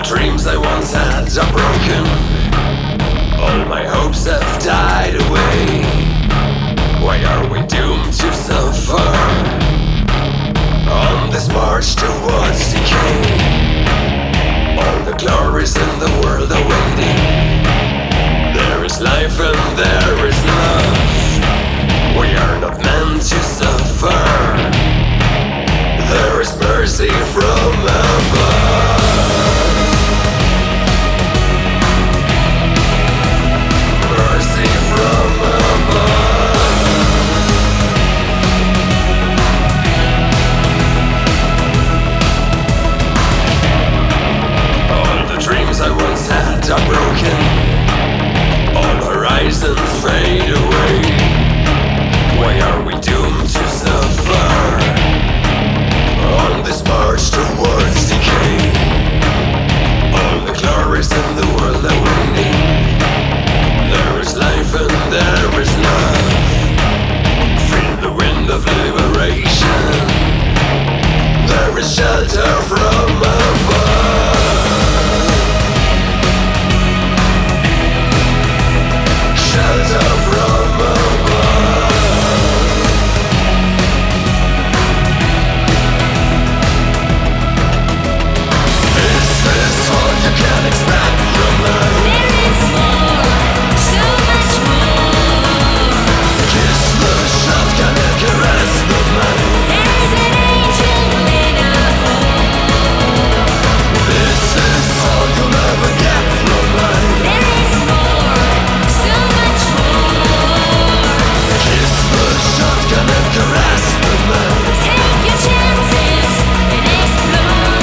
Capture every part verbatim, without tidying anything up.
dreams I once had are broken. All my hopes have died away. Why are we doomed to suffer on this march towards decay? All the glories in the world are waiting. There is life and there is love. We are not meant to suffer. There is mercy from above. Mercy from above. All the dreams I once had are broken. All horizons fade away. Why are we doomed to suffer on this march towards decay? All the glories in the world are waiting. There is life and there is love. Feel the wind of liberation. There is shelter from above. Shelter from above. This is all you can expect from life. There is more, so much more. Kiss the shotgun and caress the mind. There is an angel in our home. This is all you'll ever get from life. There is more, so much more. Kiss the shotgun and caress the mind. Take your chances and explore.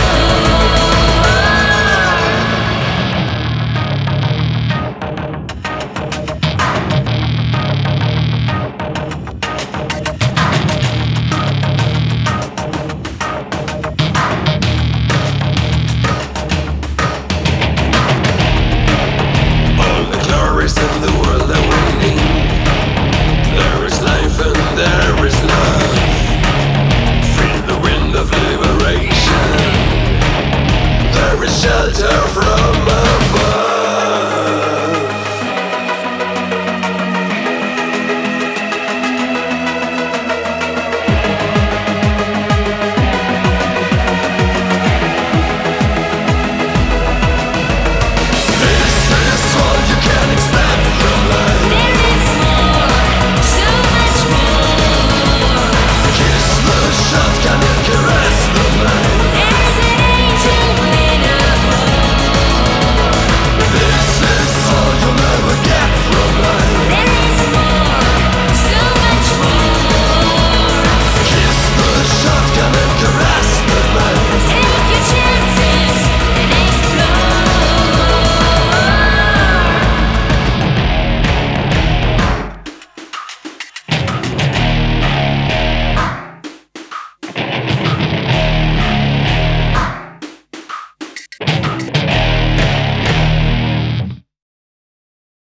All the glories in the world are waiting. There is life and there is love. Feel the wind of liberation. There is shelter from